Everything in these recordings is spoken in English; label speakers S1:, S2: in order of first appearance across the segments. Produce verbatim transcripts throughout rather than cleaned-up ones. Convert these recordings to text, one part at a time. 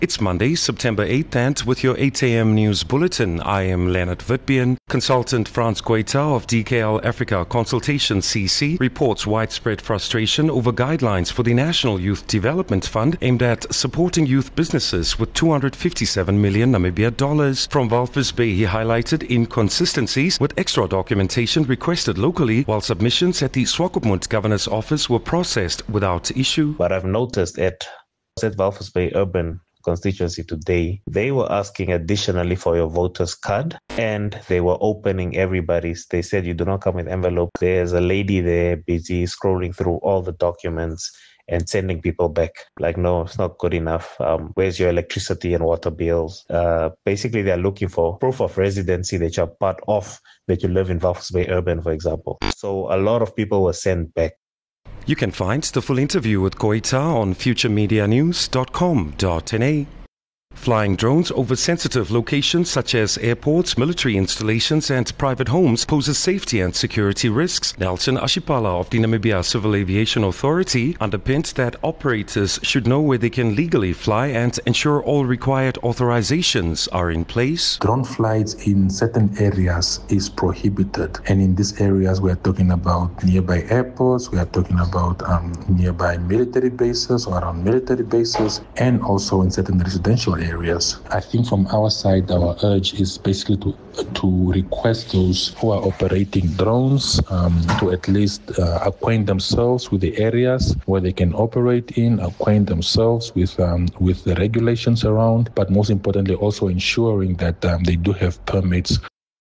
S1: It's Monday, September eighth, and with your eight a.m. news bulletin, I am Leonard Witbeen. Consultant Frans Goita of D K L Africa Consultation C C reports widespread frustration over guidelines for the National Youth Development Fund aimed at supporting youth businesses with two hundred fifty-seven million Namibia dollars. From Walvis Bay, he highlighted inconsistencies with extra documentation requested locally, while submissions at the Swakopmund Governor's Office were processed without issue.
S2: But I've noticed at, at Walvis Bay Urban constituency today, they were asking additionally for your voter's card, and they were opening everybody's. They said you do not come with envelope. There's a lady there busy scrolling through all the documents and sending people back. Like, no, it's not good enough. Um, where's your electricity and water bills? Uh, basically, they're looking for proof of residency that you're part of, that you live in Walvis Bay Urban, for example. So a lot of people were sent back.
S1: You can find the full interview with Goita on future media news dot com dot n a. Flying drones over sensitive locations such as airports, military installations and private homes poses safety and security risks. Nelson Ashipala of the Namibia Civil Aviation Authority underpinned that operators should know where they can legally fly and ensure all required authorizations are in place.
S3: Drone flights in certain areas is prohibited, and in these areas we are talking about nearby airports, we are talking about um, nearby military bases or around military bases, and also in certain residential areas. areas. I think from our side, our urge is basically to to request those who are operating drones um, to at least uh, acquaint themselves with the areas where they can operate in, acquaint themselves with um, with the regulations around, but most importantly also ensuring that um, they do have permits.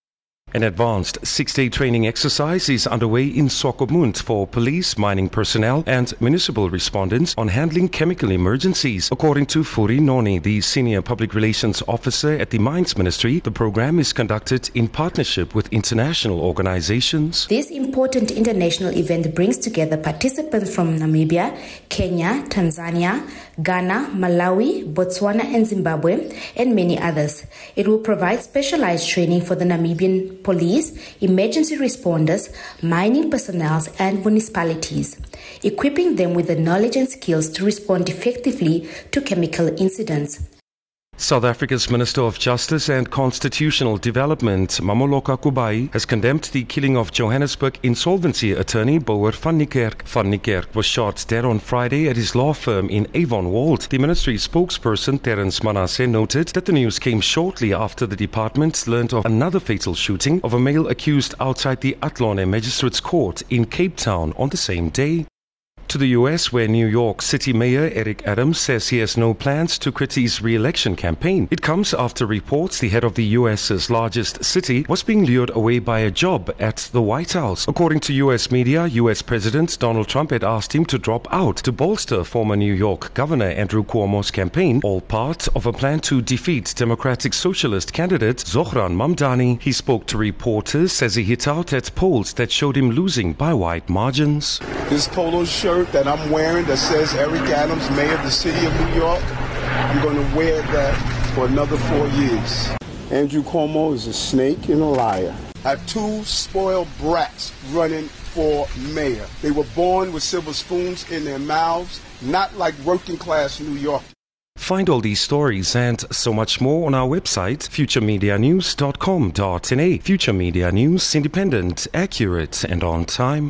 S1: An advanced six-day training exercise is underway in Swakopmund for police, mining personnel and municipal respondents on handling chemical emergencies. According to Furi Noni, the Senior Public Relations Officer at the Mines Ministry, the program is conducted in partnership with international organizations.
S4: This important international event brings together participants from Namibia, Kenya, Tanzania, Ghana, Malawi, Botswana and Zimbabwe, and many others. It will provide specialized training for the Namibian police, emergency responders, mining personnel and municipalities, equipping them with the knowledge and skills to respond effectively to chemical incidents.
S1: South Africa's Minister of Justice and Constitutional Development, Mamoloka Kubai, has condemned the killing of Johannesburg insolvency attorney Boer van Niekerk. Van Niekerk was shot dead on Friday at his law firm in Avonwold. The ministry's spokesperson, Terence Manasseh, noted that the news came shortly after the department learned of another fatal shooting of a male accused outside the Athlone Magistrates Court in Cape Town on the same day. To the U S, where New York City Mayor Eric Adams says he has no plans to quit his re-election campaign. It comes after reports the head of the U S's largest city was being lured away by a job at the White House. According to U S media, U S President Donald Trump had asked him to drop out to bolster former New York Governor Andrew Cuomo's campaign, all part of a plan to defeat Democratic Socialist candidate Zohran Mamdani. He spoke to reporters as he hit out at polls that showed him losing by wide margins.
S5: This polo shirt that I'm wearing that says Eric Adams, Mayor of the City of New York, I'm going to wear that for another four years. Andrew Cuomo is a snake and a liar. I have two spoiled brats running for mayor. They were born with silver spoons in their mouths, not like working class New York.
S1: Find all these stories and so much more on our website, future media news dot com dot n a. Future Media News, independent, accurate and on time.